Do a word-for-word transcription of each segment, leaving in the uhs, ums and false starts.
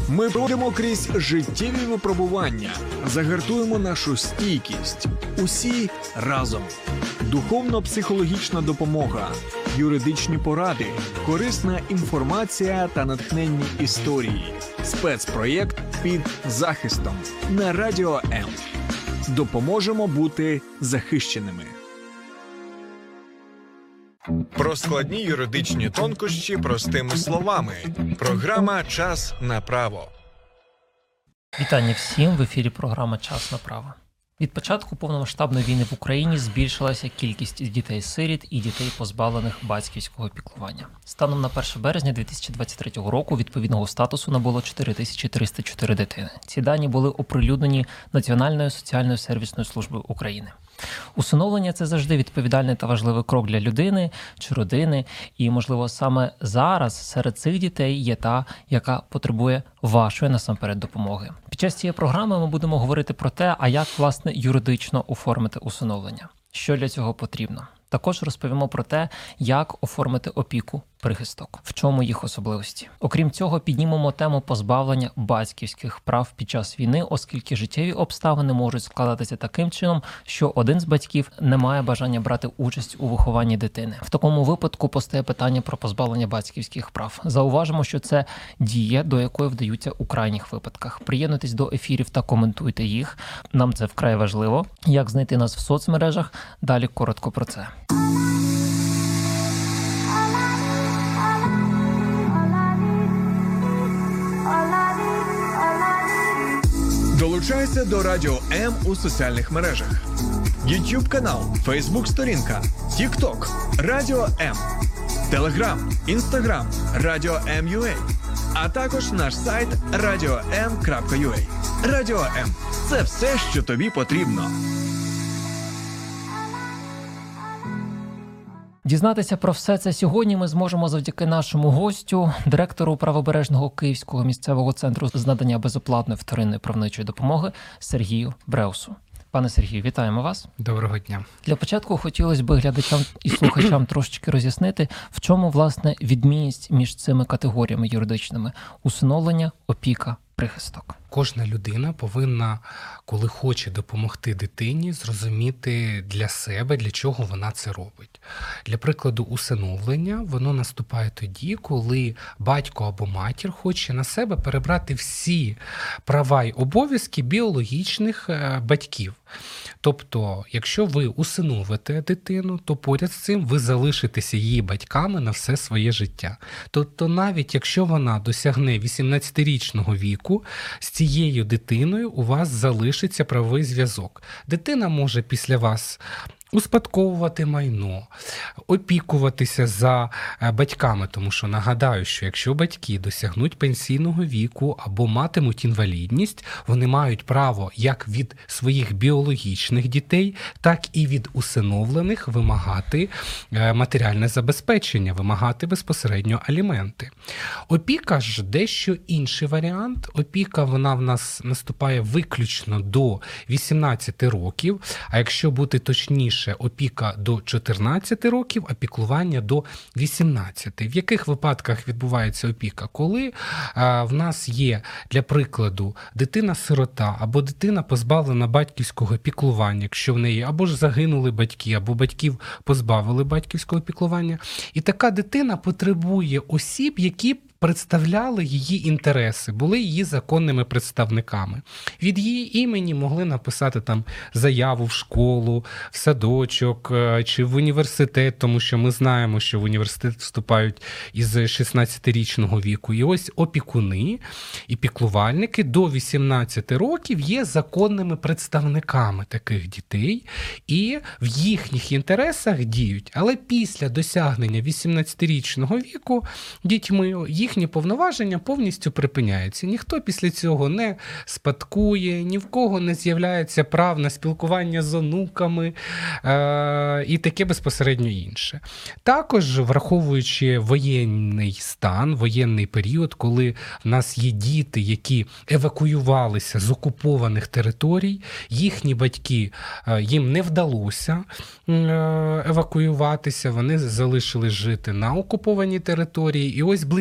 Ми пройдемо крізь життєві випробування, загартуємо нашу стійкість. Усі разом. Духовно-психологічна допомога, юридичні поради, корисна інформація та натхненні історії. Спецпроєкт «Під захистом» на Радіо М. Допоможемо бути захищеними. Про складні юридичні тонкощі простими словами. Програма «Час на право». Вітання всім! В ефірі програма «Час на право». Від початку повномасштабної війни в Україні збільшилася кількість дітей-сиріт і дітей, позбавлених батьківського піклування. Станом на перше березня дві тисячі двадцять третього року відповідного статусу набуло чотири тисячі триста чотири дитини. Ці дані були оприлюднені Національною соціальною сервісною службою України. Усиновлення – це завжди відповідальний та важливий крок для людини чи родини, і, можливо, саме зараз серед цих дітей є та, яка потребує вашої насамперед допомоги. Під час цієї програми ми будемо говорити про те, а як, власне, юридично оформити усиновлення, що для цього потрібно. Також розповімо про те, як оформити опіку, прихисток, в чому їх особливості. Окрім цього, піднімемо тему позбавлення батьківських прав під час війни, оскільки життєві обставини можуть складатися таким чином, що один з батьків не має бажання брати участь у вихованні дитини. В такому випадку постає питання про позбавлення батьківських прав. Зауважимо, що це дія, до якої вдаються у крайніх випадках. Приєднуйтесь до ефірів та коментуйте їх. Нам це вкрай важливо. Як знайти нас в соцмережах? Далі коротко про це. Долучайся до Радіо М у соціальних мережах. YouTube канал, Facebook сторінка, TikTok, Радіо М, Telegram, Instagram, Радіо М.ua, а також наш сайт радіо ем крапка ю а. Радіо М – це все, що тобі потрібно. Дізнатися про все це сьогодні ми зможемо завдяки нашому гостю, директору Правобережного Київського місцевого центру з надання безоплатної вторинної правничої допомоги Сергію Бреусу. Пане Сергію, вітаємо вас. Доброго дня. Для початку хотілося б глядачам і слухачам трошечки роз'яснити, в чому, власне, відмінність між цими категоріями юридичними – усиновлення, опіка, прихисток. Кожна людина повинна, коли хоче допомогти дитині, зрозуміти для себе, для чого вона це робить. Для прикладу, усиновлення, воно наступає тоді, коли батько або матір хоче на себе перебрати всі права й обов'язки біологічних батьків. Тобто, якщо ви усиновите дитину, то поряд з цим ви залишитеся її батьками на все своє життя. Тобто, навіть якщо вона досягне вісімнадцятирічного віку, з цією дитиною у вас залишиться правовий зв'язок. Дитина може після вас успадковувати майно, опікуватися за батьками, тому що нагадаю, що якщо батьки досягнуть пенсійного віку або матимуть інвалідність, вони мають право як від своїх біологічних дітей, так і від усиновлених вимагати матеріальне забезпечення, вимагати безпосередньо аліменти. Опіка ж дещо інший варіант. Опіка, вона в нас наступає виключно до вісімнадцяти років, а якщо бути точніше, опіка до чотирнадцяти років, а піклування до вісімнадцяти. В яких випадках відбувається опіка? Коли а, в нас є, для прикладу, дитина-сирота або дитина позбавлена батьківського піклування, якщо в неї або ж загинули батьки, або батьків позбавили батьківського піклування. І така дитина потребує осіб, які представляли її інтереси, були її законними представниками. Від її імені могли написати там заяву в школу, в садочок чи в університет, тому що ми знаємо, що в університет вступають із шістнадцятирічного віку. І ось опікуни і піклувальники до вісімнадцяти років є законними представниками таких дітей і в їхніх інтересах діють. Але після досягнення вісімнадцятирічного віку дітьми їх їхні повноваження повністю припиняються. Ніхто після цього не спадкує, ні в кого не з'являється прав на спілкування з онуками е- і таке безпосередньо інше. Також, враховуючи воєнний стан, воєнний період, коли в нас є діти, які евакуювалися з окупованих територій, їхні батьки, е- їм не вдалося е- евакуюватися, вони залишились жити на окупованій території, і ось близькі родичі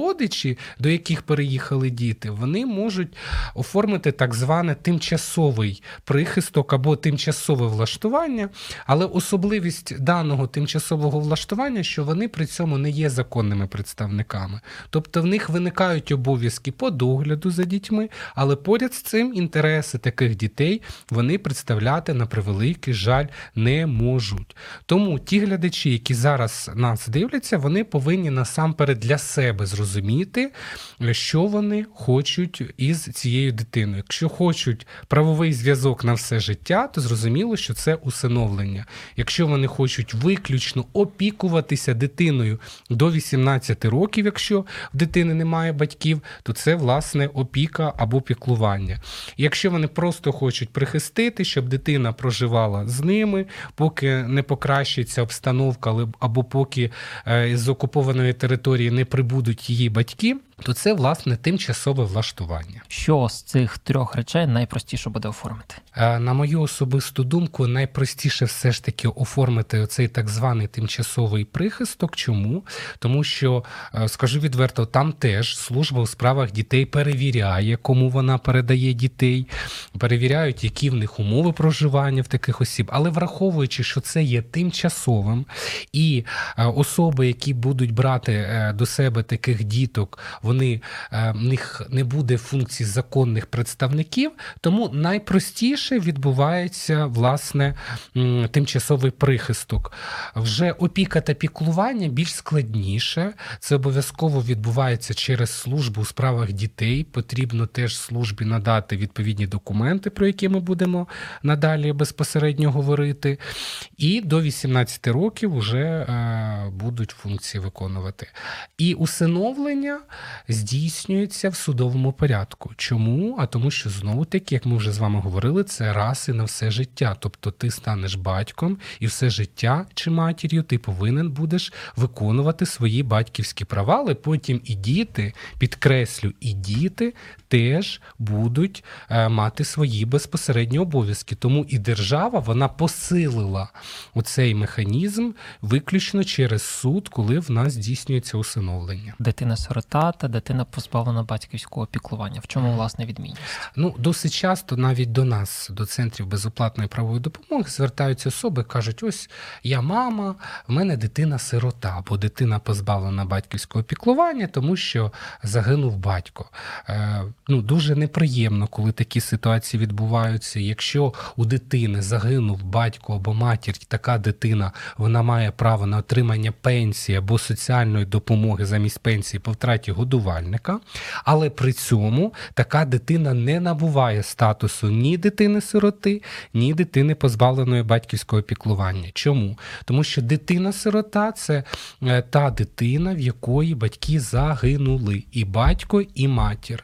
родичі, до яких переїхали діти, вони можуть оформити так зване тимчасовий прихисток або тимчасове влаштування, але особливість даного тимчасового влаштування, що вони при цьому не є законними представниками. Тобто в них виникають обов'язки по догляду за дітьми, але поряд з цим інтереси таких дітей вони представляти, на превеликий жаль, не можуть. Тому ті глядачі, які зараз нас дивляться, вони повинні насамперед для себе зрозуміти, що вони хочуть із цією дитиною. Якщо хочуть правовий зв'язок на все життя, то зрозуміло, що це усиновлення. Якщо вони хочуть виключно опікуватися дитиною до вісімнадцяти років, якщо в дитини немає батьків, то це, власне, опіка або піклування. Якщо вони просто хочуть прихистити, щоб дитина проживала з ними, поки не покращиться обстановка, або поки з окупованої території не прибудуть її батьки, то це, власне, тимчасове влаштування. Що з цих трьох речей найпростіше буде оформити? На мою особисту думку, найпростіше все ж таки оформити оцей так званий тимчасовий прихисток. Чому? Тому що, скажу відверто, там теж служба у справах дітей перевіряє, кому вона передає дітей, перевіряють, які в них умови проживання в таких осіб, але враховуючи, що це є тимчасовим, і особи, які будуть брати до себе таких діток, вони, в них не буде функцій законних представників, тому найпростіше відбувається, власне, тимчасовий прихисток. Вже опіка та піклування більш складніше. Це обов'язково відбувається через службу у справах дітей. Потрібно теж службі надати відповідні документи, про які ми будемо надалі безпосередньо говорити. І до вісімнадцяти років вже будуть функції виконувати. І усиновлення здійснюється в судовому порядку. Чому? А тому що, знову-таки, як ми вже з вами говорили, це раз і на все життя. Тобто ти станеш батьком і все життя чи матір'ю ти повинен будеш виконувати свої батьківські права, але потім і діти, підкреслю, і діти теж будуть е, мати свої безпосередні обов'язки. Тому і держава, вона посилила оцей механізм виключно через суд, коли в нас здійснюється усиновлення. Дитина-сирота та дитина позбавлена батьківського піклування. В чому, власне, відмінність? Ну, досить часто навіть до нас, до центрів безоплатної правової допомоги, звертаються особи, кажуть, ось я мама, в мене дитина-сирота, або дитина позбавлена батьківського піклування, тому що загинув батько. Е, ну, дуже неприємно, коли такі ситуації відбуваються. Якщо у дитини загинув батько або матір, така дитина, вона має право на отримання пенсії або соціальної допомоги замість пенсії по втраті годувальника, але при цьому така дитина не набуває статусу ні дитини-сироти, ні дитини позбавленої батьківського піклування. Чому? Тому що дитина-сирота – це та дитина, в якої батьки загинули, і батько, і матір.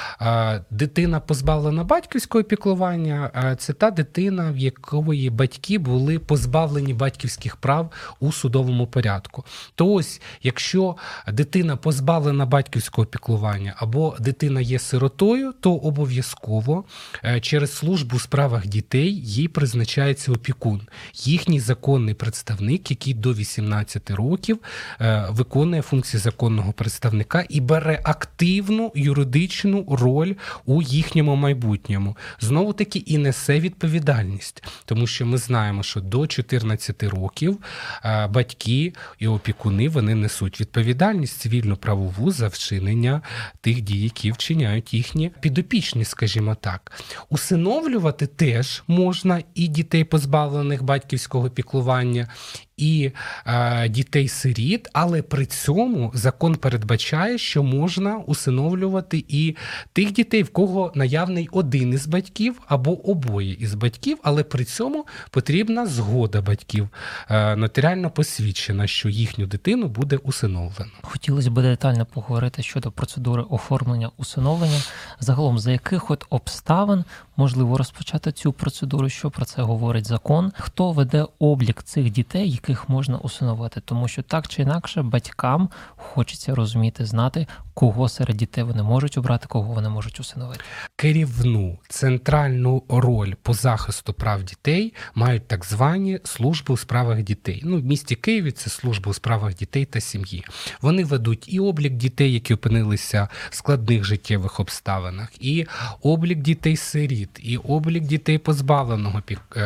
Дитина позбавлена батьківського піклування – це та дитина, в якої батьки були позбавлені батьківських прав у судовому порядку. То ось, якщо дитина позбавлена батьківського піклування або дитина є сиротою, то обов'язково через службу у справах дітей їй призначається опікун. Їхній законний представник, який до вісімнадцяти років виконує функції законного представника і бере активну юридичну роль у їхньому майбутньому. Знову-таки і несе відповідальність, тому що ми знаємо, що до чотирнадцяти років батьки і опікуни, вони несуть відповідальність цивільно-правову за вчинення тих дій, які вчиняють їхні підопічні, скажімо так. Усиновлювати теж можна і дітей, позбавлених батьківського піклування, і е, дітей-сиріт, але при цьому закон передбачає, що можна усиновлювати і тих дітей, в кого наявний один із батьків або обоє із батьків, але при цьому потрібна згода батьків, е, нотаріально посвідчена, що їхню дитину буде усиновлено. Хотілося б детально поговорити щодо процедури оформлення усиновлення. Загалом, за яких от обставин можливо розпочати цю процедуру, що про це говорить закон, хто веде облік цих дітей, яких можна усиновити, тому що так чи інакше батькам хочеться розуміти, знати, кого серед дітей вони можуть обрати, кого вони можуть усиновити. Керівну центральну роль по захисту прав дітей мають так звані служби у справах дітей. Ну, в місті Києві це служба у справах дітей та сім'ї. Вони ведуть і облік дітей, які опинилися в складних життєвих обставинах, і облік дітей-сиріт, і облік дітей позбавленого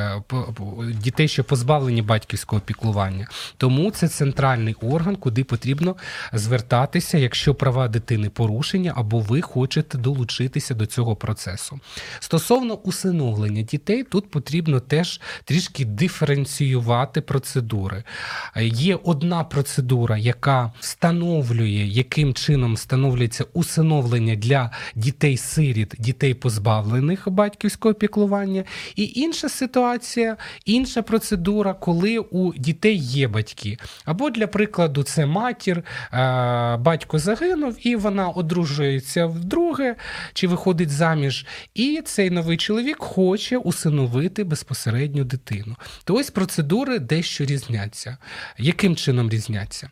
дітей, що позбавлені батьківського піклування. Тому це центральний орган, куди потрібно звертатися, якщо права дитини порушені, або ви хочете долучитися до цього процесу. Стосовно усиновлення дітей, тут потрібно теж трішки диференціювати процедури. Є одна процедура, яка встановлює, яким чином встановлюється усиновлення для дітей-сиріт, дітей позбавлених батьківського піклування, і інша ситуація, інша процедура, коли у дітей є батьки. Або, для прикладу, це матір, батько загинув, і вона одружується вдруге, чи виходить заміж, і цей новий чоловік хоче усиновити безпосередньо дитину. То ось процедури дещо різняться. Яким чином різняться?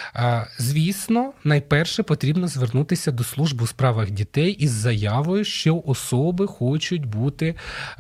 Звісно, найперше потрібно звернутися до служби у справах дітей із заявою, що особи хочуть бути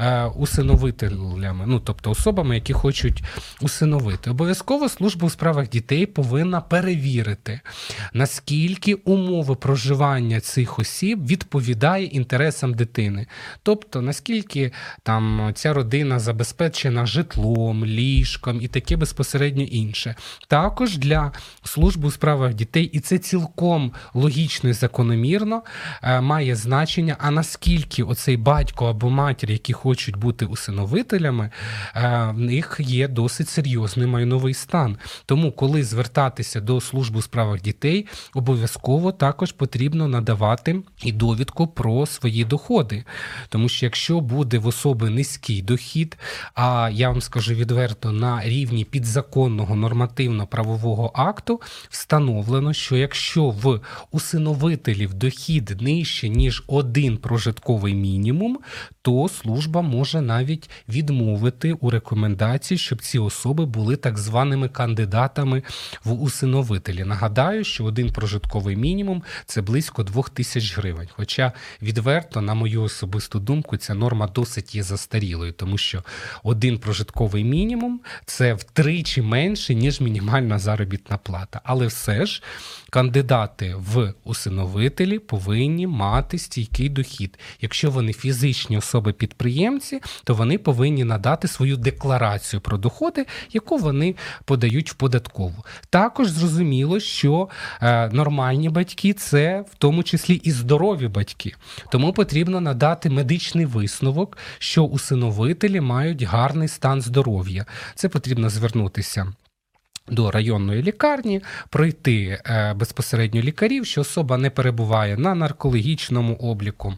усиновителями, ну, тобто особами, які хочуть усиновити. Обов'язково служба у справах дітей повинна перевірити, наскільки умови проживання цих осіб відповідає інтересам дитини. Тобто, наскільки там ця родина забезпечена житлом, ліжком і таке безпосередньо інше. Також для служби у справах дітей, і це цілком логічно і закономірно, має значення, а наскільки оцей батько або матір, які хочуть бути усиновителями, в них є досить серйозний майновий стан. Тому, коли звертатися до служби у справах дітей, обов'язково також потрібно надавати і довідку про свої доходи. Тому що якщо буде в особи низький дохід, а я вам скажу відверто, на рівні підзаконного нормативно-правового акту встановлено, що якщо в усиновителів дохід нижче, ніж один прожитковий мінімум, то служба може навіть відмовити у рекомендації, щоб ці особи були так званими кандидатами в усиновителі. Нагадаю, що один прожитковий мінімум – це близько двох тисяч гривень. Хоча відверто, на мою особисту думку, ця норма досить є застарілою, тому що один прожитковий мінімум – це втричі менше, ніж мінімальна заробітна плата. Але все ж кандидати в усиновителі повинні мати стійкий дохід. Якщо вони фізичні особи-підприємці, то вони повинні надати свою декларацію про доходи, яку вони подають в податкову. Також зрозуміло, що е, нормальні батьки – це в тому числі і здорові батьки. Тому потрібно надати медичний висновок, що усиновителі мають гарний стан здоров'я. Це потрібно звернутися до районної лікарні, пройти е, безпосередньо лікарів, що особа не перебуває на наркологічному обліку,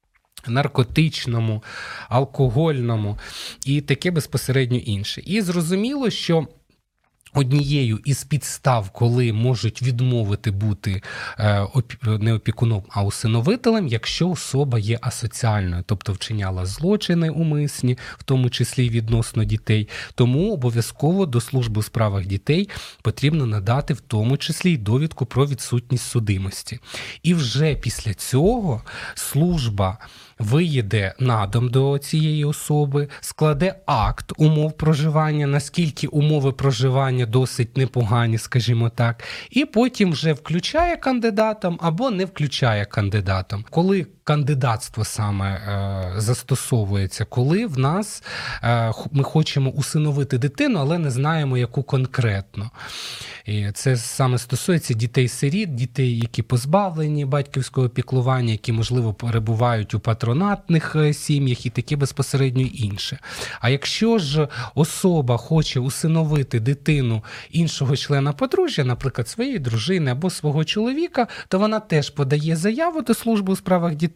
наркотичному, алкогольному і таке безпосередньо інше. І зрозуміло, що однією із підстав, коли можуть відмовити бути не опікуном, а усиновителем, якщо особа є асоціальною, тобто вчиняла злочини умисні, в тому числі відносно дітей. Тому обов'язково до служби у справах дітей потрібно надати в тому числі й довідку про відсутність судимості. І вже після цього служба виїде на дом до цієї особи, складе акт умов проживання, наскільки умови проживання досить непогані, скажімо так, і потім вже включає кандидатом або не включає кандидатом. Коли кандидатство саме е, застосовується, коли в нас е, ми хочемо усиновити дитину, але не знаємо, яку конкретно. І це саме стосується дітей-сиріт, дітей, які позбавлені батьківського піклування, які, можливо, перебувають у патронатних сім'ях і таке безпосередньо інше. А якщо ж особа хоче усиновити дитину іншого члена подружжя, наприклад, своєї дружини або свого чоловіка, то вона теж подає заяву до служби у справах дітей,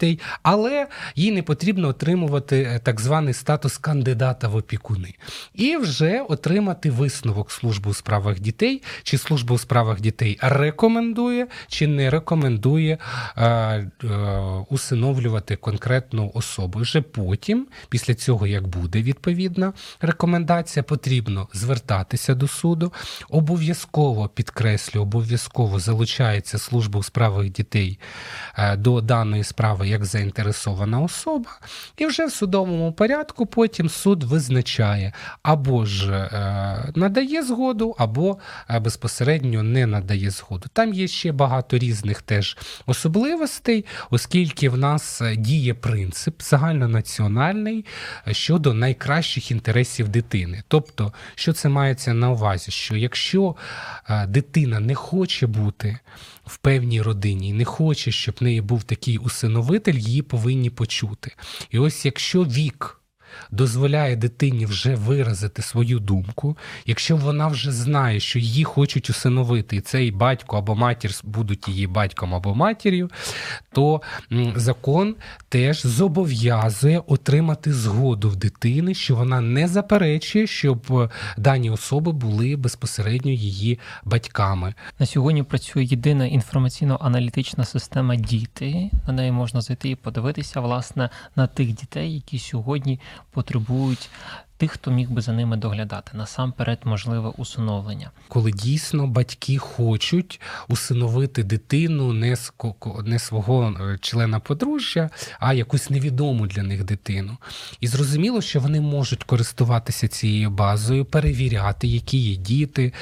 дітей, але їй не потрібно отримувати так званий статус кандидата в опікуни. І вже отримати висновок Служби у справах дітей, чи Служба у справах дітей рекомендує, чи не рекомендує е, е, усиновлювати конкретну особу. Вже потім, після цього, як буде відповідна рекомендація, потрібно звертатися до суду. Обов'язково, підкреслю, обов'язково залучається Служба у справах дітей до даної справи як заінтересована особа, і вже в судовому порядку потім суд визначає, або ж надає згоду, або безпосередньо не надає згоду. Там є ще багато різних теж особливостей, оскільки в нас діє принцип загальнонаціональний щодо найкращих інтересів дитини. Тобто, що це мається на увазі? Що якщо дитина не хоче бути в певній родині, не хоче, щоб в неї був такий усиновитель, її повинні почути. І ось якщо вік дозволяє дитині вже виразити свою думку, якщо вона вже знає, що її хочуть усиновити, і цей батько або матір будуть її батьком або матір'ю, то закон теж зобов'язує отримати згоду в дитини, що вона не заперечує, щоб дані особи були безпосередньо її батьками. На сьогодні працює єдина інформаційно-аналітична система «Діти». На неї можна зайти і подивитися, власне, на тих дітей, які сьогодні потребують тих, хто міг би за ними доглядати. Насамперед, можливе усиновлення. Коли дійсно батьки хочуть усиновити дитину не, з, не свого члена подружжя, а якусь невідому для них дитину. І зрозуміло, що вони можуть користуватися цією базою, перевіряти, які є діти,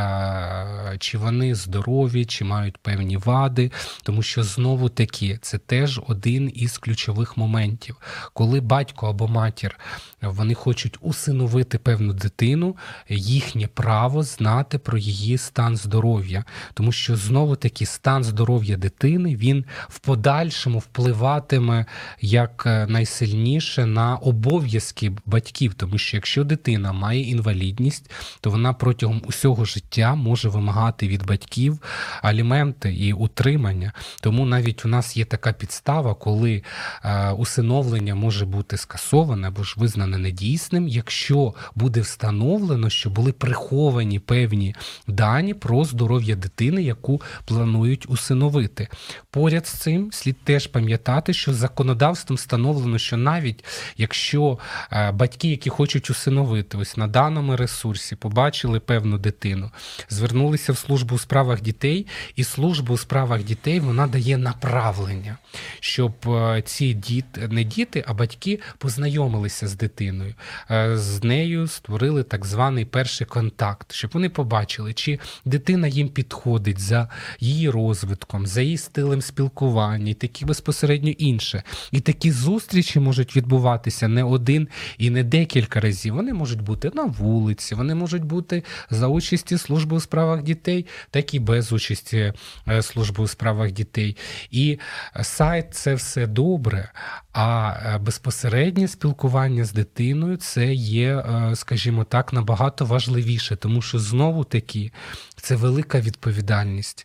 чи вони здорові, чи мають певні вади, тому що знову-таки це теж один із ключових моментів. Коли батько або матір, вони хочуть усиновити певну дитину, їхнє право знати про її стан здоров'я. Тому що, знову-таки, стан здоров'я дитини, він в подальшому впливатиме як найсильніше на обов'язки батьків. Тому що, якщо дитина має інвалідність, то вона протягом усього життя може вимагати від батьків аліменти і утримання. Тому навіть у нас є така підстава, коли е, усиновлення може бути скасоване або ж визнане недійсним, якщо буде встановлено, що були приховані певні дані про здоров'я дитини, яку планують усиновити. Поряд з цим слід теж пам'ятати, що законодавством встановлено, що навіть якщо батьки, які хочуть усиновити, ось на даному ресурсі побачили певну дитину, звернулися в службу у справах дітей, і служба у справах дітей, вона дає направлення, щоб ці діти, не діти, а батьки познайомилися з дитиною, з нею створили так званий перший контакт, щоб вони побачили, чи дитина їм підходить за її розвитком, за її стилем спілкування і такі безпосередньо інше. І такі зустрічі можуть відбуватися не один і не декілька разів. Вони можуть бути на вулиці, вони можуть бути за участі служби у справах дітей, так і без участі служби у справах дітей. І сайт – це все добре, а безпосереднє спілкування з дитиною – це є, скажімо так, набагато важливіше, тому що знову-таки це велика відповідальність,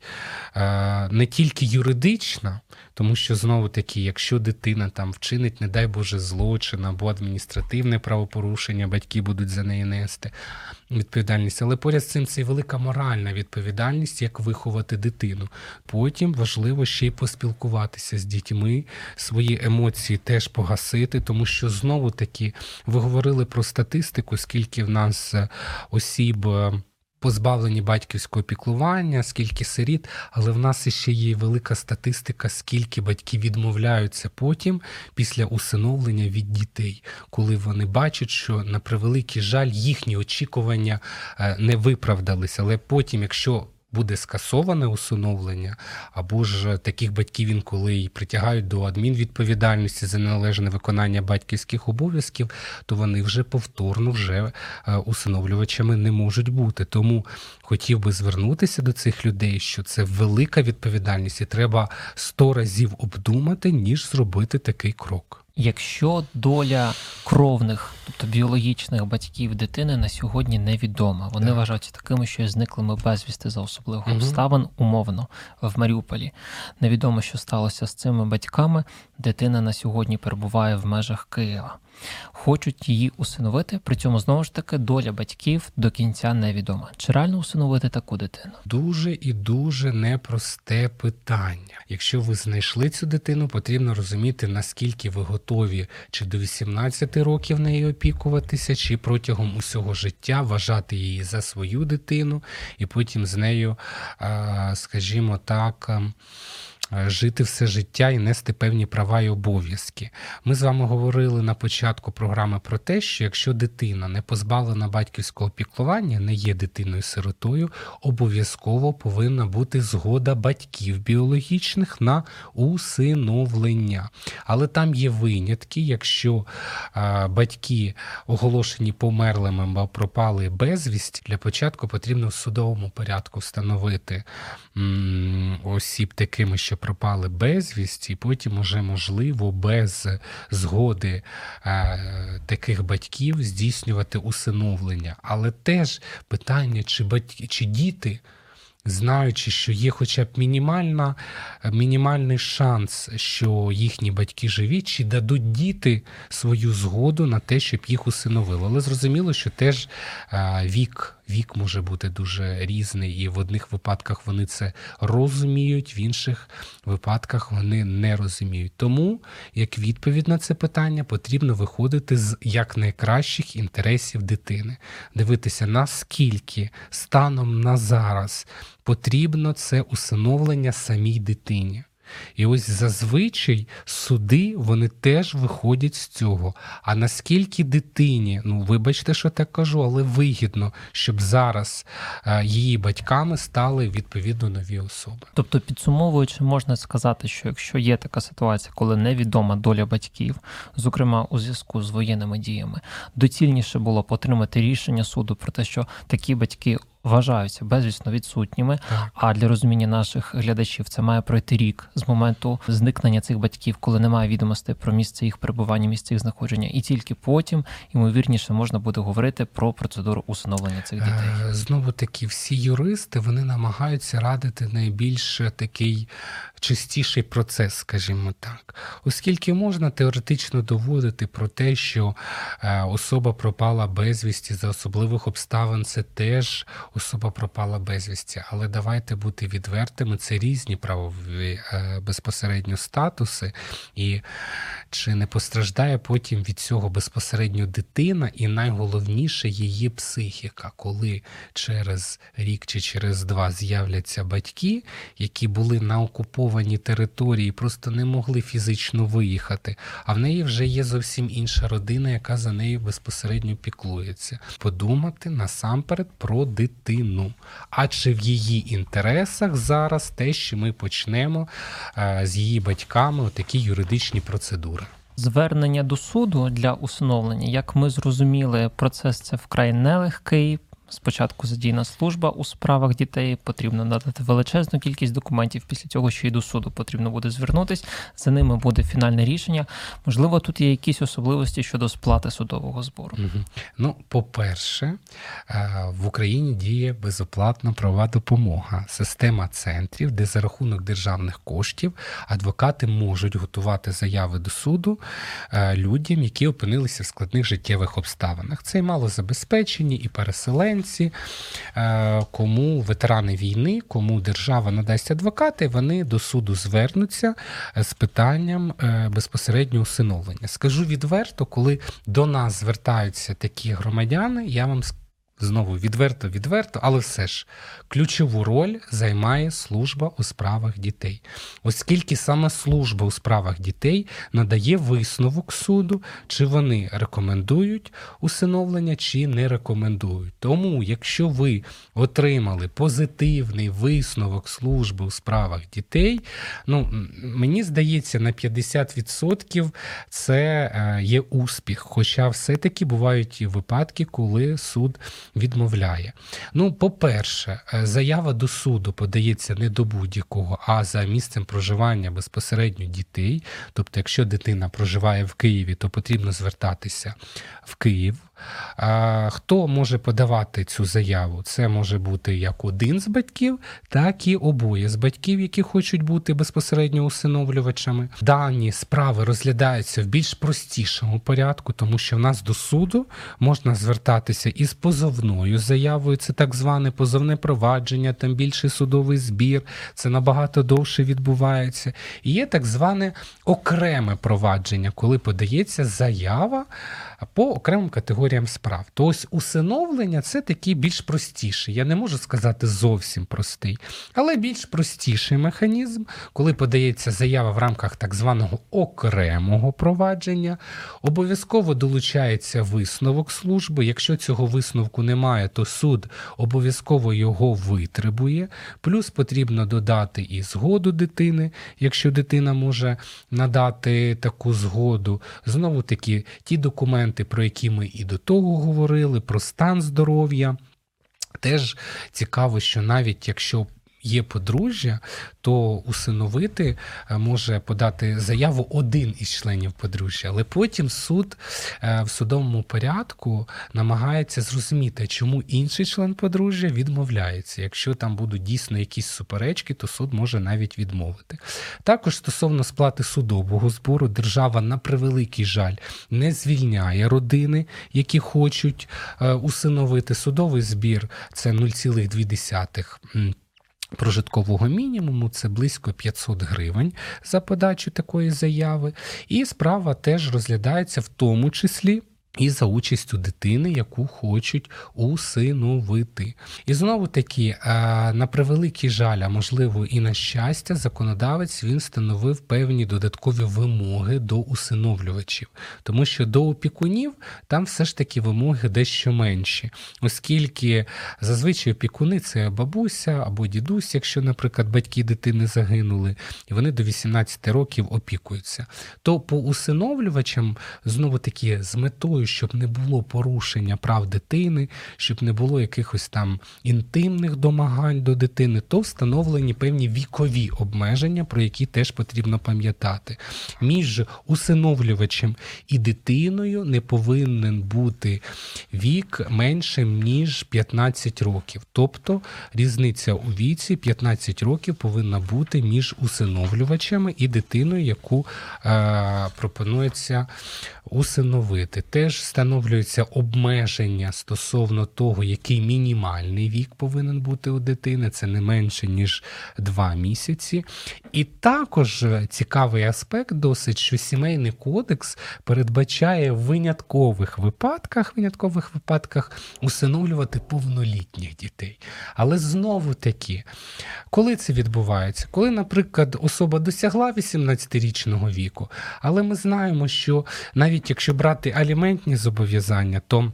не тільки юридична, тому що знову-таки, якщо дитина там вчинить, не дай Боже, злочин або адміністративне правопорушення, батьки будуть за неї нести відповідальність, але поряд з цим це і велика моральна відповідальність, як виховати дитину. Потім важливо ще й поспілкуватися з дітьми, свої емоції теж погасити, тому що знову-таки ви говорили про статистику, скільки в нас осіб позбавлені батьківського піклування, скільки сиріт, але в нас ще є велика статистика, скільки батьки відмовляються потім після усиновлення від дітей, коли вони бачать, що, на превеликий жаль, їхні очікування не виправдалися. Але потім, якщо буде скасоване усиновлення, або ж таких батьків інколи і притягають до адмінвідповідальності за неналежне виконання батьківських обов'язків, то вони вже повторно вже усиновлювачами не можуть бути. Тому хотів би звернутися до цих людей, що це велика відповідальність і треба сто разів обдумати, ніж зробити такий крок. Якщо доля кровних Тобто біологічних батьків дитини на сьогодні невідомо. Вони Так. вважаються такими, що є зниклими безвісти за особливих Мгм. обставин, умовно, в Маріуполі. Невідомо, що сталося з цими батьками. Дитина на сьогодні перебуває в межах Києва. Хочуть її усиновити, при цьому, знову ж таки, доля батьків до кінця невідома. Чи реально усиновити таку дитину? Дуже і дуже непросте питання. Якщо ви знайшли цю дитину, потрібно розуміти, наскільки ви готові чи до вісімнадцяти років нею опікуватися, чи протягом усього життя вважати її за свою дитину і потім з нею, а, скажімо так, ем, жити все життя і нести певні права і обов'язки. Ми з вами говорили на початку програми про те, що якщо дитина не позбавлена батьківського піклування, не є дитиною-сиротою, обов'язково повинна бути згода батьків біологічних на усиновлення. Але там є винятки, якщо а, батьки оголошені померлими або пропали безвісті, для початку потрібно в судовому порядку встановити м, осіб такими, що пропали безвісті, і потім уже можливо без згоди е, таких батьків здійснювати усиновлення. Але теж питання, чи батьки, чи діти, знаючи, що є хоча б мінімальна, мінімальний шанс, що їхні батьки живі, чи дадуть діти свою згоду на те, щоб їх усиновили. Але зрозуміло, що теж е, вік Вік може бути дуже різний, і в одних випадках вони це розуміють, в інших випадках вони не розуміють. Тому, як відповідь на це питання, потрібно виходити з якнайкращих інтересів дитини. Дивитися, наскільки станом на зараз потрібно це усиновлення самій дитині. І ось зазвичай суди, вони теж виходять з цього. А наскільки дитині, ну вибачте, що так кажу, але вигідно, щоб зараз е, її батьками стали відповідно нові особи. Тобто, підсумовуючи, можна сказати, що якщо є така ситуація, коли невідома доля батьків, зокрема у зв'язку з воєнними діями, доцільніше було б отримати рішення суду про те, що такі батьки вважаються безвісно відсутніми, Так. а для розуміння наших глядачів це має пройти рік з моменту зникнення цих батьків, коли немає відомостей про місце їх перебування, місце їх знаходження, і тільки потім, ймовірніше, можна буде говорити про процедуру усиновлення цих дітей. Е, Знову таки, всі юристи, вони намагаються радити найбільш такий чистіший процес, скажімо так. Оскільки можна теоретично доводити про те, що е, особа пропала безвісті за особливих обставин, це теж особа пропала безвісті. Але давайте бути відвертими, це різні правові е, безпосередньо статуси, і чи не постраждає потім від цього безпосередньо дитина, і найголовніше її психіка, коли через рік чи через два з'являться батьки, які були на окупованій території, просто не могли фізично виїхати, а в неї вже є зовсім інша родина, яка за нею безпосередньо піклується. Подумати насамперед про дитину. А чи в її інтересах зараз те, що ми почнемо е, з її батьками отакі юридичні процедури? Звернення до суду для усиновлення, як ми зрозуміли, процес це вкрай нелегкий. Спочатку задійна служба у справах дітей, потрібно надати величезну кількість документів, після цього ще й до суду потрібно буде звернутись, за ними буде фінальне рішення. Можливо, тут є якісь особливості щодо сплати судового збору? Угу. Ну, по-перше, в Україні діє безоплатна правова допомога. Система центрів, де за рахунок державних коштів адвокати можуть готувати заяви до суду людям, які опинилися в складних життєвих обставинах. Це і малозабезпечені, і переселенці, кому ветерани війни, кому держава надасть адвокати, вони до суду звернуться з питанням безпосередньо усиновлення. Скажу відверто, коли до нас звертаються такі громадяни, я вам скажу, знову відверто-відверто, але все ж ключову роль займає служба у справах дітей. Оскільки саме служба у справах дітей надає висновок суду, чи вони рекомендують усиновлення, чи не рекомендують. Тому, якщо ви отримали позитивний висновок служби у справах дітей, ну, мені здається, на п'ятдесят відсотків це є успіх. Хоча все-таки бувають і випадки, коли суд відмовляє? Ну, по-перше, заява до суду подається не до будь-якого, а за місцем проживання безпосередньо дітей. Тобто, якщо дитина проживає в Києві, то потрібно звертатися в Київ. А хто може подавати цю заяву? Це може бути як один з батьків, так і обоє з батьків, які хочуть бути безпосередньо усиновлювачами. Дані справи розглядаються в більш простішому порядку, тому що в нас до суду можна звертатися із позовною заявою, це так зване позовне провадження, там більший судовий збір, це набагато довше відбувається. І є так зване окреме провадження, коли подається заява по окремим категоріям справ. То ось усиновлення – це такий більш простіший, я не можу сказати зовсім простий, але більш простіший механізм, коли подається заява в рамках так званого окремого провадження, обов'язково долучається висновок служби, якщо цього висновку немає, то суд обов'язково його витребує, плюс потрібно додати і згоду дитини, якщо дитина може надати таку згоду. Знову таки, ті документи, про які ми і до того говорили, про стан здоров'я. Теж цікаво, що навіть якщо є подружжя, то усиновити може подати заяву один із членів подружжя, але потім суд в судовому порядку намагається зрозуміти, чому інший член подружжя відмовляється. Якщо там будуть дійсно якісь суперечки, то суд може навіть відмовити. Також стосовно сплати судового збору, держава, на превеликий жаль, не звільняє родини, які хочуть усиновити. Судовий збір – це нуль цілих дві десятих прожиткового мінімуму, це близько п'ятсот гривень за подачу такої заяви. І справа теж розглядається в тому числі і за участю дитини, яку хочуть усиновити. І знову таки, на превеликий жаль, а можливо і на щастя, законодавець він встановив певні додаткові вимоги до усиновлювачів. Тому що до опікунів там все ж таки вимоги дещо менші. Оскільки зазвичай опікуни – це бабуся або дідусь, якщо, наприклад, батьки дитини загинули, і вони до вісімнадцяти років опікуються. То по усиновлювачам, знову таки, з метою, щоб не було порушення прав дитини, щоб не було якихось там інтимних домагань до дитини, то встановлені певні вікові обмеження, про які теж потрібно пам'ятати. Між усиновлювачем і дитиною не повинен бути вік меншим, ніж п'ятнадцять років. Тобто різниця у віці п'ятнадцять років повинна бути між усиновлювачами і дитиною, яку е, пропонується усиновити. Теж встановлюються обмеження стосовно того, який мінімальний вік повинен бути у дитини. Це не менше, ніж два місяці. І також цікавий аспект досить, що Сімейний кодекс передбачає в виняткових випадках, виняткових випадках усиновлювати повнолітніх дітей. Але знову таки, коли це відбувається? Коли, наприклад, особа досягла вісімнадцятирічного віку, але ми знаємо, що навіть якщо брати аліментні зобов'язання, то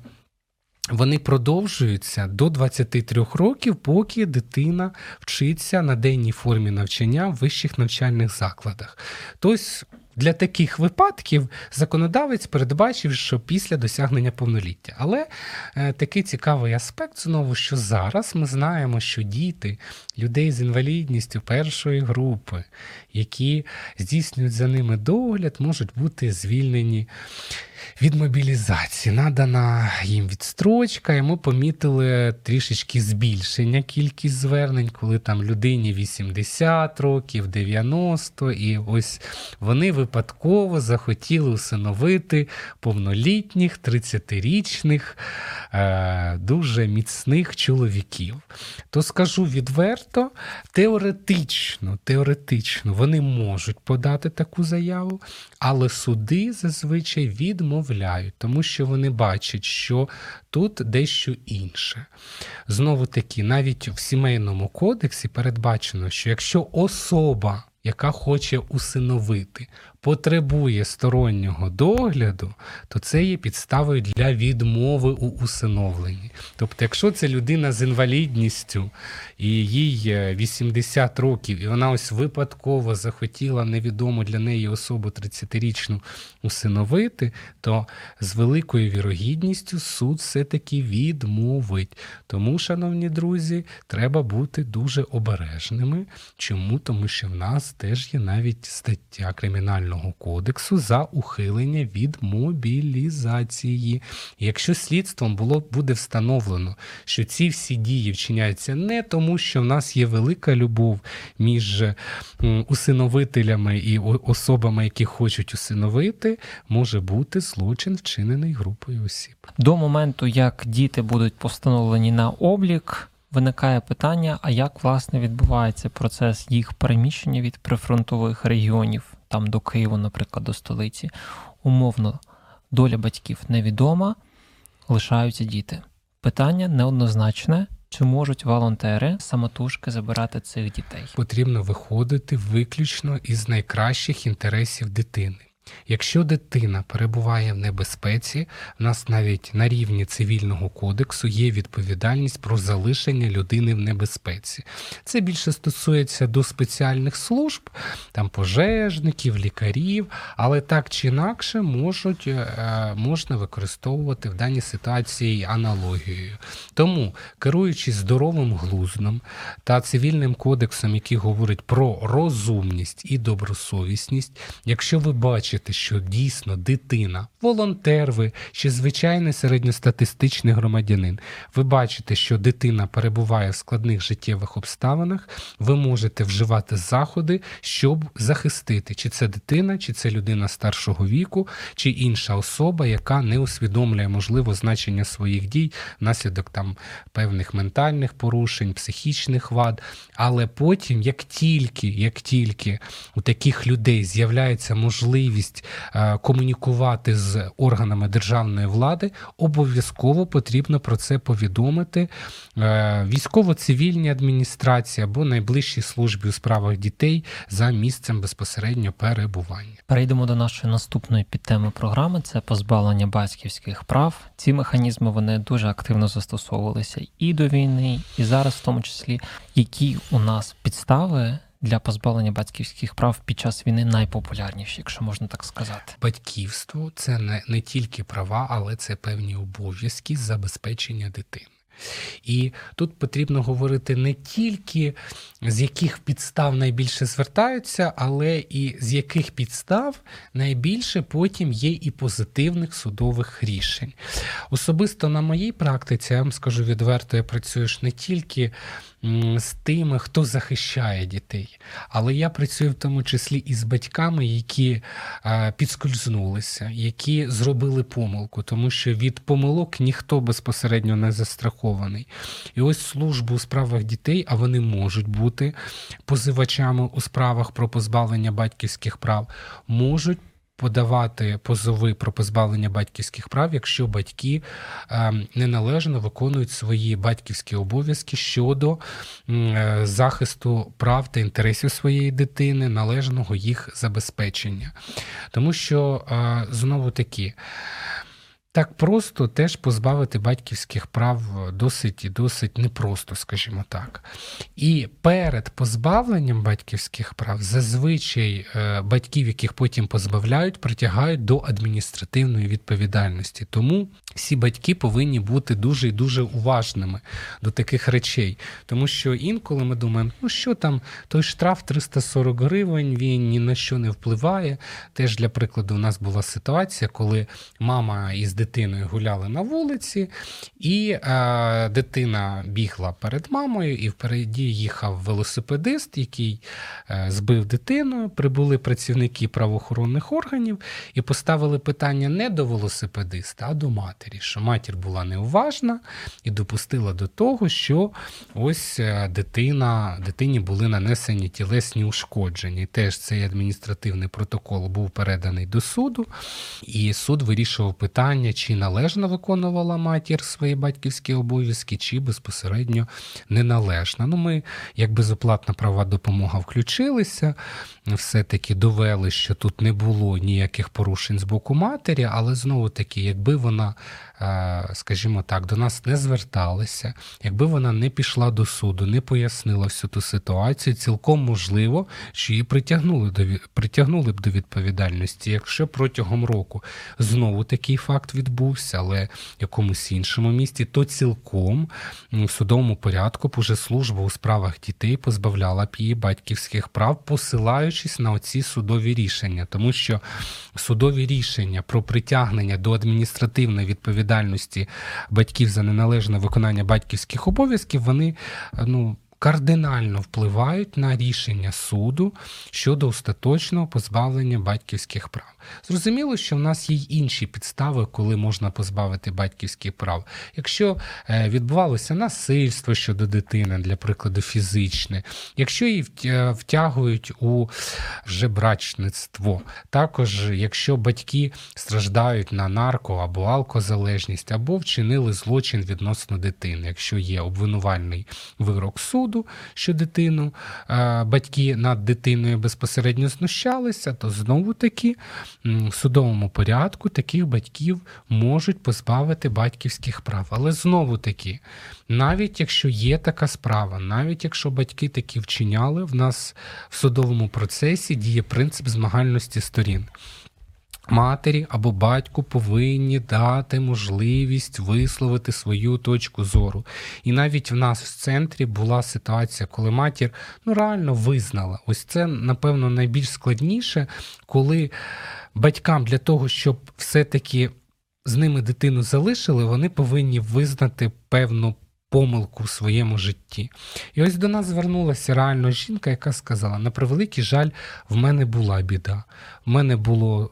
вони продовжуються до двадцяти трьох років, поки дитина вчиться на денній формі навчання в вищих навчальних закладах. Тобто для таких випадків законодавець передбачив, що після досягнення повноліття. Але е, такий цікавий аспект знову, що зараз ми знаємо, що діти людей з інвалідністю першої групи, які здійснюють за ними догляд, можуть бути звільнені від мобілізації. Надана їм відстрочка, і ми помітили трішечки збільшення кількість звернень, коли там людині вісімдесят років, дев'яносто, і ось вони випадково захотіли усиновити повнолітніх, тридцятирічних, дуже міцних чоловіків. То скажу відверто, теоретично, теоретично вони можуть подати таку заяву, але суди зазвичай відмовляють, тому що вони бачать, що тут дещо інше. Знову таки, навіть в Сімейному кодексі передбачено, що якщо особа, яка хоче усиновити, потребує стороннього догляду, то це є підставою для відмови у усиновленні. Тобто, якщо це людина з інвалідністю, і їй вісімдесят років, і вона ось випадково захотіла невідому для неї особу тридцятирічну усиновити, то з великою вірогідністю суд все-таки відмовить. Тому, шановні друзі, треба бути дуже обережними. Чому? Тому що в нас теж є навіть стаття Кримінального кодексу за ухилення від мобілізації. І якщо слідством було, буде встановлено, що ці всі дії вчиняються не тому, що в нас є велика любов між усиновителями і особами, які хочуть усиновити, може бути злочин, вчинений групою осіб. До моменту, як діти будуть постановлені на облік, виникає питання, а як, власне, відбувається процес їх переміщення від прифронтових регіонів, там до Києва, наприклад, до столиці. Умовно, доля батьків невідома, лишаються діти. Питання неоднозначне. Чи можуть волонтери самотужки забирати цих дітей? Потрібно виходити виключно із найкращих інтересів дитини. Якщо дитина перебуває в небезпеці, в нас навіть на рівні цивільного кодексу є відповідальність про залишення людини в небезпеці. Це більше стосується до спеціальних служб, там пожежників, лікарів, але так чи інакше можуть, можна використовувати в даній ситуації аналогією. Тому, керуючись здоровим глуздом та цивільним кодексом, який говорить про розумність і добросовісність, якщо ви бачите, що дійсно дитина, волонтер ви, чи звичайний середньостатистичний громадянин, ви бачите, що дитина перебуває в складних життєвих обставинах, ви можете вживати заходи, щоб захистити, чи це дитина, чи це людина старшого віку, чи інша особа, яка не усвідомлює, можливо, значення своїх дій внаслідок там певних ментальних порушень, психічних вад. Але потім, як тільки, як тільки у таких людей з'являється можливість комунікувати з органами державної влади, обов'язково потрібно про це повідомити військово-цивільній адміністрації або найближчій службі у справах дітей за місцем безпосередньо перебування. Перейдемо до нашої наступної підтеми програми – це позбавлення батьківських прав. Ці механізми, вони дуже активно застосовувалися і до війни, і зараз в тому числі. Які у нас підстави для позбавлення батьківських прав під час війни найпопулярніші, якщо можна так сказати? Батьківство – це не, не тільки права, але це певні обов'язки з забезпечення дитини. І тут потрібно говорити не тільки з яких підстав найбільше звертаються, але і з яких підстав найбільше потім є і позитивних судових рішень. Особисто на моїй практиці, я вам скажу відверто, я працюю ж не тільки з тими, хто захищає дітей, але я працюю в тому числі і з батьками, які підскользнулися, які зробили помилку, тому що від помилок ніхто безпосередньо не застрахований. І ось службу у справах дітей, а вони можуть бути позивачами у справах про позбавлення батьківських прав, можуть подавати позови про позбавлення батьківських прав, якщо батьки е, неналежно виконують свої батьківські обов'язки щодо е, захисту прав та інтересів своєї дитини, належного їх забезпечення. Тому що, е, знову таки, так просто теж позбавити батьківських прав досить і досить непросто, скажімо так. І перед позбавленням батьківських прав зазвичай батьків, яких потім позбавляють, притягають до адміністративної відповідальності. Тому всі батьки повинні бути дуже і дуже уважними до таких речей. Тому що інколи ми думаємо, ну що там, той штраф триста сорок гривень, він ні на що не впливає. Теж, для прикладу, у нас була ситуація, коли мама із дитиною гуляли на вулиці, і е, дитина бігла перед мамою, і впереді їхав велосипедист, який е, збив дитину. Прибули працівники правоохоронних органів і поставили питання не до велосипедиста, а до матері, що матір була неуважна і допустила до того, що ось дитина, дитині були нанесені тілесні ушкодження. І теж цей адміністративний протокол був переданий до суду, і суд вирішував питання, питання, чи належно виконувала матір свої батьківські обов'язки, чи безпосередньо неналежно. Ну, ми, як безоплатна правова допомога, включилися, все-таки довели, що тут не було ніяких порушень з боку матері, але знову-таки, якби вона, скажімо так, до нас не зверталася, якби вона не пішла до суду, не пояснила всю ту ситуацію, цілком можливо, що її притягнули, до, притягнули б до відповідальності. Якщо протягом року знову такий факт відбувся, але в якомусь іншому місті, то цілком в судовому порядку б уже служба у справах дітей позбавляла б її батьківських прав, посилаючись на оці судові рішення. Тому що судові рішення про притягнення до адміністративної відповідальності батьків за неналежне виконання батьківських обов'язків, вони, ну, кардинально впливають на рішення суду щодо остаточного позбавлення батьківських прав. Зрозуміло, що в нас є й інші підстави, коли можна позбавити батьківських прав. Якщо відбувалося насильство щодо дитини, для прикладу фізичне, якщо її втягують у жебрачництво, також якщо батьки страждають на нарко- або алкозалежність, або вчинили злочин відносно дитини, якщо є обвинувальний вирок суду, що дитину, батьки над дитиною безпосередньо знущалися, то знову-таки в судовому порядку таких батьків можуть позбавити батьківських прав. Але знову-таки, навіть якщо є така справа, навіть якщо батьки такі вчиняли, в нас в судовому процесі діє принцип змагальності сторін. Матері або батьку повинні дати можливість висловити свою точку зору. І навіть в нас в центрі була ситуація, коли матір, ну, реально визнала. Ось це, напевно, найбільш складніше, коли батькам для того, щоб все-таки з ними дитину залишили, вони повинні визнати певну помилку в своєму житті. І ось до нас звернулася реально жінка, яка сказала: на превеликий жаль, в мене була біда. В мене було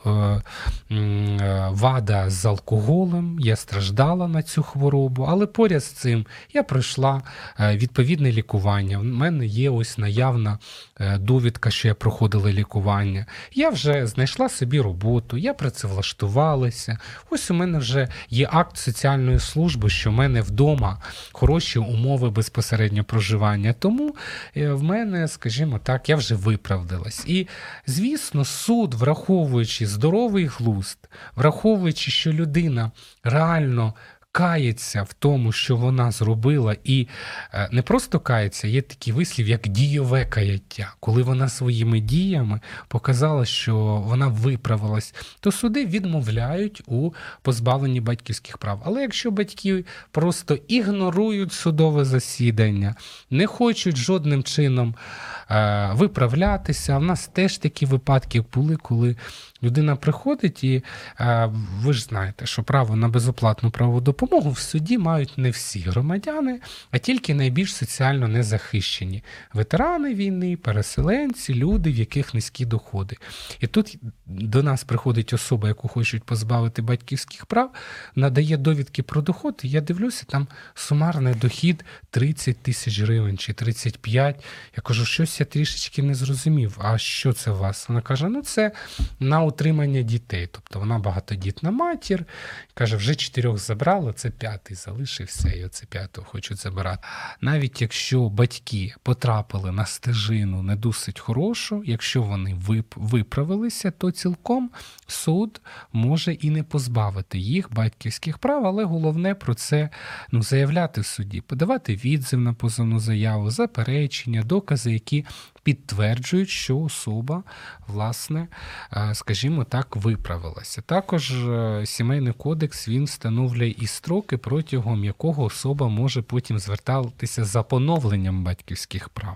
е, е, вада з алкоголем, я страждала на цю хворобу, але поряд з цим я пройшла е, відповідне лікування. В мене є ось наявна е, довідка, що я проходила лікування. Я вже знайшла собі роботу, я працевлаштувалася. Ось у мене вже є акт соціальної служби, що в мене вдома хороші умови безпосередньо проживання. Тому в мене, скажімо так, я вже виправдалась. І, звісно, суд, враховуючи здоровий глузд, враховуючи, що людина реально кається в тому, що вона зробила, і не просто кається, є такий вислів, як дійове каяття. Коли вона своїми діями показала, що вона виправилась, то суди відмовляють у позбавленні батьківських прав. Але якщо батьки просто ігнорують судове засідання, не хочуть жодним чином е, виправлятися, в нас теж такі випадки були, коли людина приходить і е, ви ж знаєте, що право на безоплатну правову допомогу в суді мають не всі громадяни, а тільки найбільш соціально незахищені. Ветерани війни, переселенці, люди, в яких низькі доходи. І тут до нас приходить особа, яку хочуть позбавити батьківських прав, надає довідки про доход, і я дивлюся, там сумарний дохід тридцять тисяч гривень чи тридцять п'ять. Я кажу, щось я трішечки не зрозумів. А що це у вас? Вона каже, ну це на утримання дітей. Тобто вона багатодітна матір, каже, вже чотирьох забрала, це п'ятий залишився, і оце п'ятого хочуть забирати. Навіть якщо батьки потрапили на стежину не досить хорошу, якщо вони виправилися, то цілком суд може і не позбавити їх батьківських прав, але головне про це, ну, заявляти в суді, подавати відзив на позовну заяву, заперечення, докази, які підтверджують, що особа, власне, скажімо так, виправилася. Також Сімейний кодекс, він встановлює і строки, протягом якого особа може потім звертатися за поновленням батьківських прав.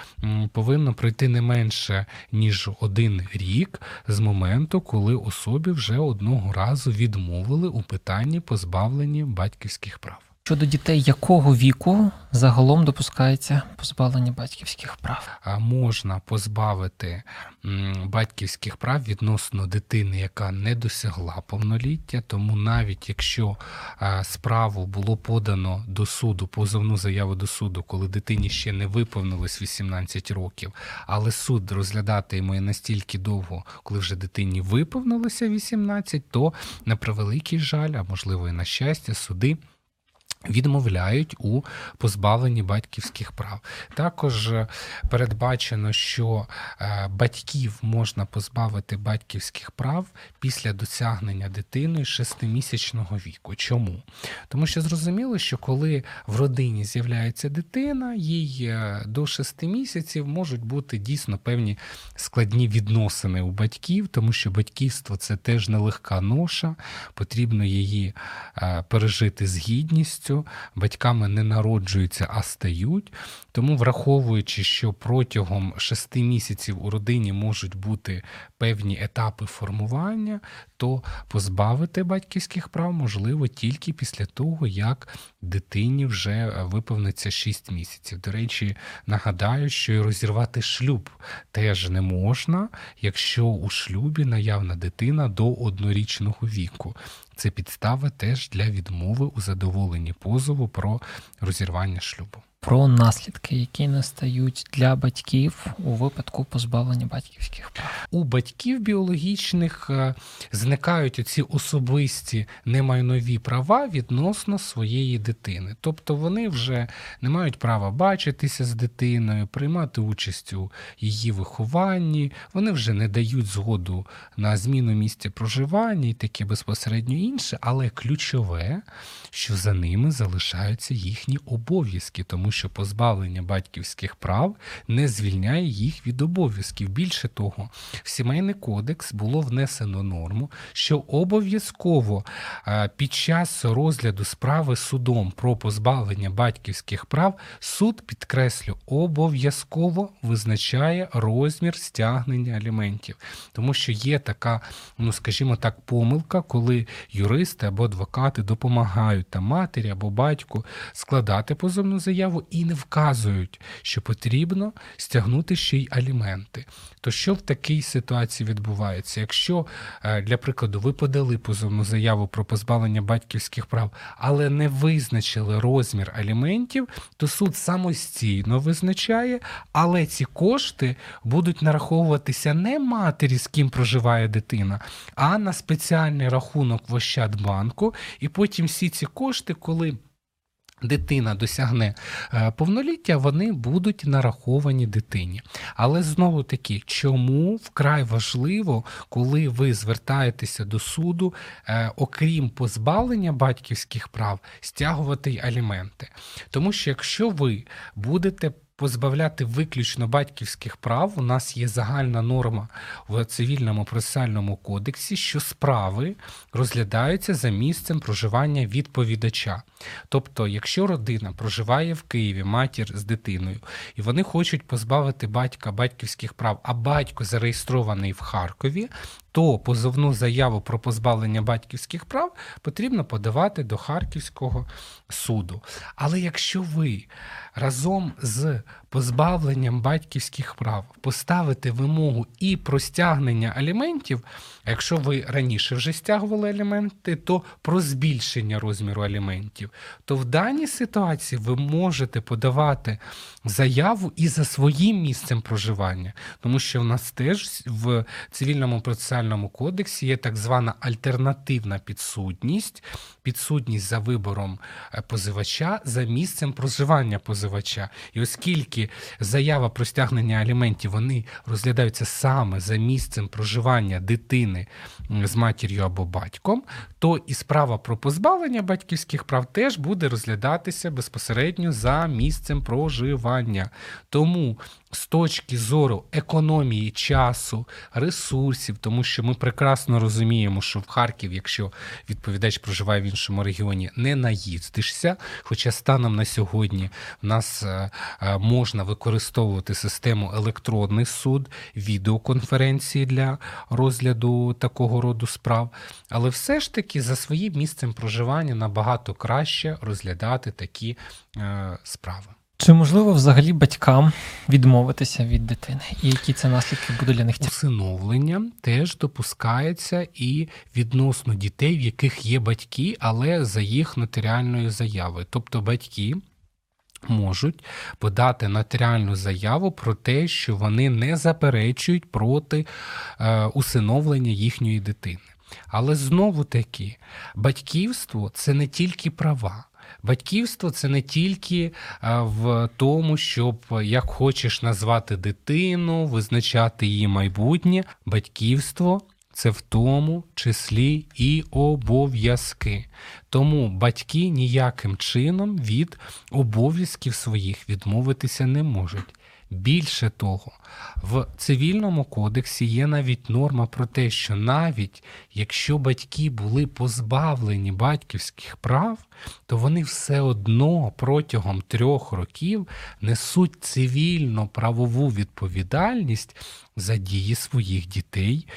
Повинно пройти не менше, ніж один рік з моменту, коли особі вже одного разу відмовили у питанні позбавлення батьківських прав. Щодо дітей якого віку загалом допускається позбавлення батьківських прав? Можна позбавити батьківських прав відносно дитини, яка не досягла повноліття, тому навіть якщо справу було подано до суду, позовну заяву до суду, коли дитині ще не виповнилось вісімнадцять років, але суд розглядатиме настільки довго, коли вже дитині виповнилося вісімнадцять, то на превеликий жаль, а можливо і на щастя, суди відмовляють у позбавленні батьківських прав. Також передбачено, що батьків можна позбавити батьківських прав після досягнення дитиною шестимісячного віку. Чому? Тому що зрозуміло, що коли в родині з'являється дитина, їй до шести місяців можуть бути дійсно певні складні відносини у батьків, тому що батьківство – це теж нелегка ноша, потрібно її пережити з гідністю. Батьками не народжуються, а стають. Тому, враховуючи, що протягом шести місяців у родині можуть бути певні етапи формування, то позбавити батьківських прав можливо тільки після того, як дитині вже виповниться шість місяців. До речі, нагадаю, що і розірвати шлюб теж не можна, якщо у шлюбі наявна дитина до однорічного віку. Це підстава теж для відмови у задоволенні позову про розірвання шлюбу. Про наслідки, які настають для батьків у випадку позбавлення батьківських прав. У батьків біологічних зникають оці особисті немайнові права відносно своєї дитини. Тобто вони вже не мають права бачитися з дитиною, приймати участь у її вихованні, вони вже не дають згоду на зміну місця проживання і таке безпосередньо інше, але ключове, що за ними залишаються їхні обов'язки, тому що позбавлення батьківських прав не звільняє їх від обов'язків. Більше того, в Сімейний кодекс було внесено норму, що обов'язково під час розгляду справи судом про позбавлення батьківських прав суд, підкреслю, обов'язково визначає розмір стягнення аліментів. Тому що є така, ну скажімо так, помилка, коли юристи або адвокати допомагають там матері або батьку складати позовну заяву і не вказують, що потрібно стягнути ще й аліменти. То що в такій ситуації відбувається? Якщо, для прикладу, ви подали позовну заяву про позбавлення батьківських прав, але не визначили розмір аліментів, то суд самостійно визначає, але ці кошти будуть нараховуватися не матері, з ким проживає дитина, а на спеціальний рахунок в Ощадбанку, і потім всі ці кошти, коли дитина досягне повноліття, вони будуть нараховані дитині. Але знову-таки, чому вкрай важливо, коли ви звертаєтеся до суду, окрім позбавлення батьківських прав, стягувати й аліменти? Тому що якщо ви будете позбавляти виключно батьківських прав, у нас є загальна норма в Цивільному процесуальному кодексі, що справи розглядаються за місцем проживання відповідача. Тобто, якщо родина проживає в Києві, матір з дитиною, і вони хочуть позбавити батька батьківських прав, а батько зареєстрований в Харкові, то позовну заяву про позбавлення батьківських прав потрібно подавати до Харківського суду. Але якщо ви разом з позбавленням батьківських прав поставите вимогу і про стягнення аліментів, а якщо ви раніше вже стягували аліменти, то про збільшення розміру аліментів, то в даній ситуації ви можете подавати заяву і за своїм місцем проживання. Тому що в нас теж в Цивільному процесуальному кодексі є так звана альтернативна підсудність, підсудність за вибором позивача за місцем проживання позивача. І оскільки заява про стягнення аліментів, вони розглядаються саме за місцем проживання дитини з матір'ю або батьком, то і справа про позбавлення батьківських прав теж буде розглядатися безпосередньо за місцем проживання. Тому з точки зору економії часу, ресурсів, тому що ми прекрасно розуміємо, що в Харків, якщо відповідач проживає в іншому регіоні, не наїздишся, хоча станом на сьогодні в нас можна використовувати систему електронний суд, відеоконференції для розгляду такого роду справ, але все ж таки за своїм місцем проживання набагато краще розглядати такі е, справи. Чи можливо взагалі батькам відмовитися від дитини? І які це наслідки будуть для них? Усиновлення теж допускається і відносно дітей, в яких є батьки, але за їх нотаріальною заявою. Тобто батьки можуть подати нотаріальну заяву про те, що вони не заперечують проти е, усиновлення їхньої дитини. Але знову-таки, батьківство – це не тільки права. Батьківство – це не тільки в тому, щоб як хочеш назвати дитину, визначати її майбутнє. Батьківство – це в тому числі і обов'язки. Тому батьки ніяким чином від обов'язків своїх відмовитися не можуть. Більше того, в Цивільному кодексі є навіть норма про те, що навіть якщо батьки були позбавлені батьківських прав, то вони все одно протягом трьох років несуть цивільно-правову відповідальність за дії своїх дітей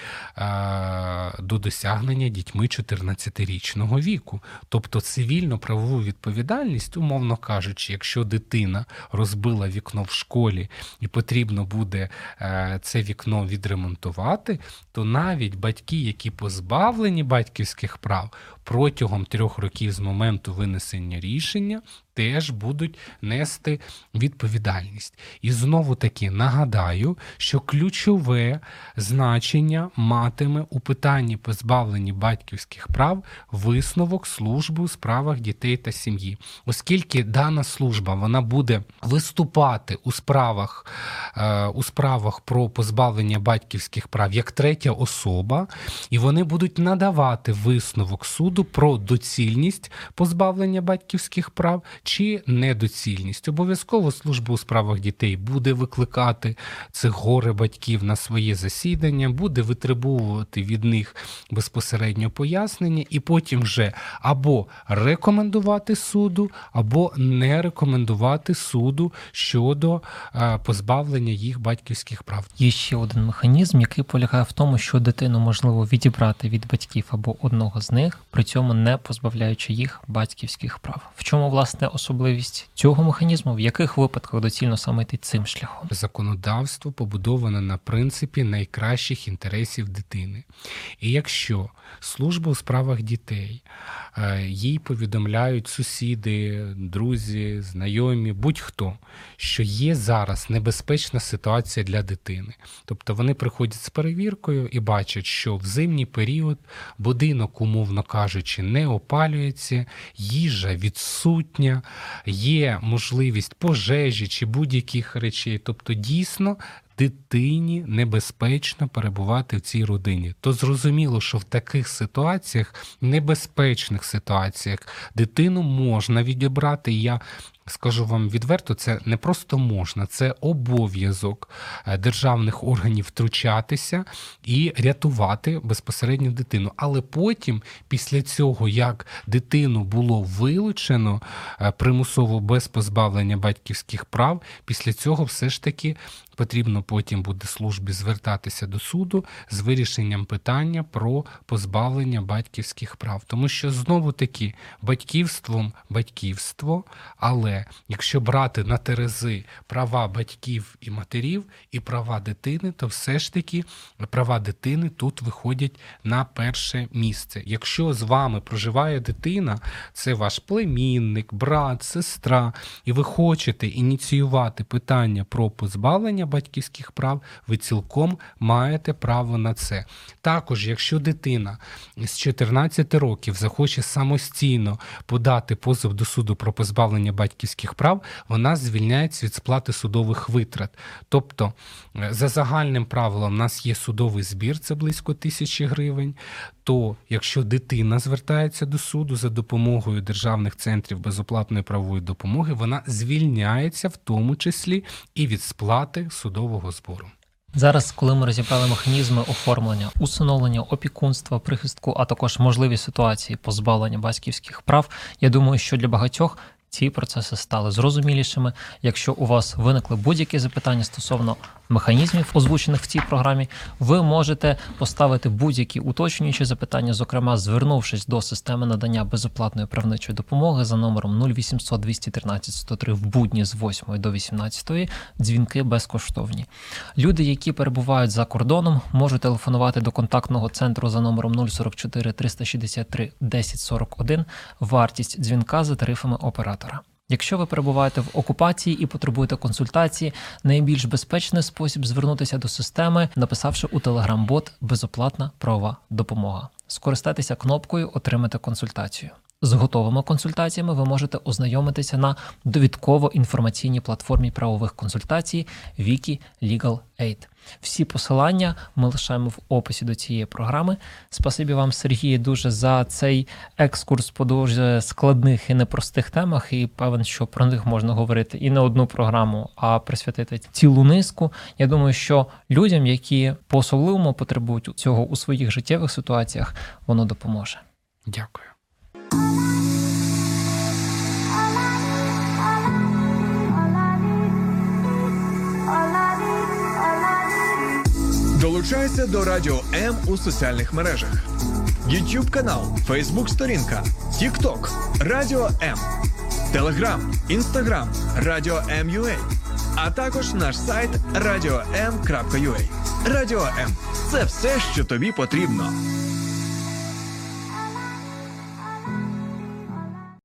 а, до досягнення дітьми чотирнадцятирічного віку. Тобто цивільно-правову відповідальність, умовно кажучи, якщо дитина розбила вікно в школі і потрібно буде а, це вікно відремонтувати, то навіть батьки, які позбавлені батьківських прав, протягом трьох років з моменту винесення рішення теж будуть нести відповідальність. І знову-таки нагадаю, що ключове значення матиме у питанні позбавлення батьківських прав висновок служби у справах дітей та сім'ї. Оскільки дана служба вона буде виступати у справах, е, у справах про позбавлення батьківських прав як третя особа, і вони будуть надавати висновок суду про доцільність позбавлення батьківських прав чи недоцільність. Обов'язково служба у справах дітей буде викликати цих горе-батьків на своє засідання, буде витребовувати від них безпосередньо пояснення і потім вже або рекомендувати суду, або не рекомендувати суду щодо е, позбавлення їх батьківських прав. Є ще один механізм, який полягає в тому, що дитину можливо відібрати від батьків або одного з них, при цьому не позбавляючи їх батьківських прав. В чому, власне, особливість цього механізму, в яких випадках доцільно саме йти цим шляхом? Законодавство побудоване на принципі найкращих інтересів дитини. І якщо служба у справах дітей, їй повідомляють сусіди, друзі, знайомі, будь-хто, що є зараз небезпечна ситуація для дитини. Тобто вони приходять з перевіркою і бачать, що в зимній період будинок, умовно кажучи, не опалюється, їжа відсутня, є можливість пожежі чи будь-яких речей. Тобто дійсно дитині небезпечно перебувати в цій родині. То зрозуміло, що в таких ситуаціях, небезпечних ситуаціях, дитину можна відібрати. Я скажу вам відверто, це не просто можна, це обов'язок державних органів втручатися і рятувати безпосередньо дитину. Але потім, після цього, як дитину було вилучено примусово без позбавлення батьківських прав, після цього все ж таки потрібно потім буде службі звертатися до суду з вирішенням питання про позбавлення батьківських прав. Тому що, знову-таки, батьківством батьківство, але якщо брати на терези права батьків і матерів і права дитини, то все ж таки права дитини тут виходять на перше місце. Якщо з вами проживає дитина, це ваш племінник, брат, сестра, і ви хочете ініціювати питання про позбавлення батьківських прав, ви цілком маєте право на це. Також, якщо дитина з чотирнадцяти років захоче самостійно подати позов до суду про позбавлення батьківських батьківських прав, вона звільняється від сплати судових витрат. Тобто, за загальним правилом, у нас є судовий збір, це близько тисячі гривень, то якщо дитина звертається до суду за допомогою державних центрів безоплатної правової допомоги, вона звільняється в тому числі і від сплати судового збору. Зараз, коли ми розібрали механізми оформлення, усиновлення, опікунства, прихистку, а також можливі ситуації позбавлення батьківських прав, я думаю, що для багатьох ці процеси стали зрозумілішими. Якщо у вас виникли будь-які запитання стосовно механізмів, озвучених в цій програмі, ви можете поставити будь-які уточнюючі запитання, зокрема, звернувшись до системи надання безоплатної правничої допомоги за номером нуль вісімсот двісті тринадцять сто три в будні з восьмої до вісімнадцятої, дзвінки безкоштовні. Люди, які перебувають за кордоном, можуть телефонувати до контактного центру за номером нуль сорок чотири триста шістдесят три десять сорок один, вартість дзвінка за тарифами оператора. Якщо ви перебуваєте в окупації і потребуєте консультації, найбільш безпечний спосіб звернутися до системи, написавши у Telegram-бот «Безоплатна правова допомога». Скористайтеся кнопкою «Отримати консультацію». З готовими консультаціями ви можете ознайомитися на довідково-інформаційній платформі правових консультацій Wiki Legal Aid. Всі посилання ми лишаємо в описі до цієї програми. Спасибі вам, Сергій, дуже за цей екскурс по дуже складних і непростих темах, і певен, що про них можна говорити і не одну програму, а присвятити цілу низку. Я думаю, що людям, які по-особливому потребують цього у своїх життєвих ситуаціях, воно допоможе. Дякую. Долучайся до Радіо М у соціальних мережах. YouTube канал, Facebook сторінка, TikTok, Радіо М, Telegram, Instagram, Радіо М.ua, а також наш сайт радіо ем крапка ю а. Радіо М – це все, що тобі потрібно.